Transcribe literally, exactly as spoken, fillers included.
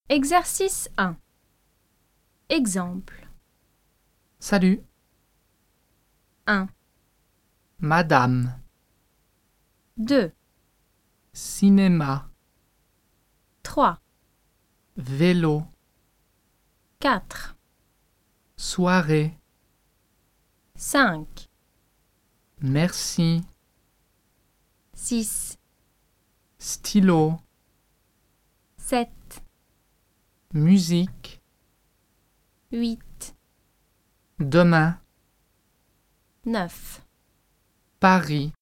Exercice un. Exemple. Salut, un. madame, deux. cinéma, trois. vélo, quatre. soirée, cinq. merci, six. stylo, sept. musique, huit. demain, neuf. Paris.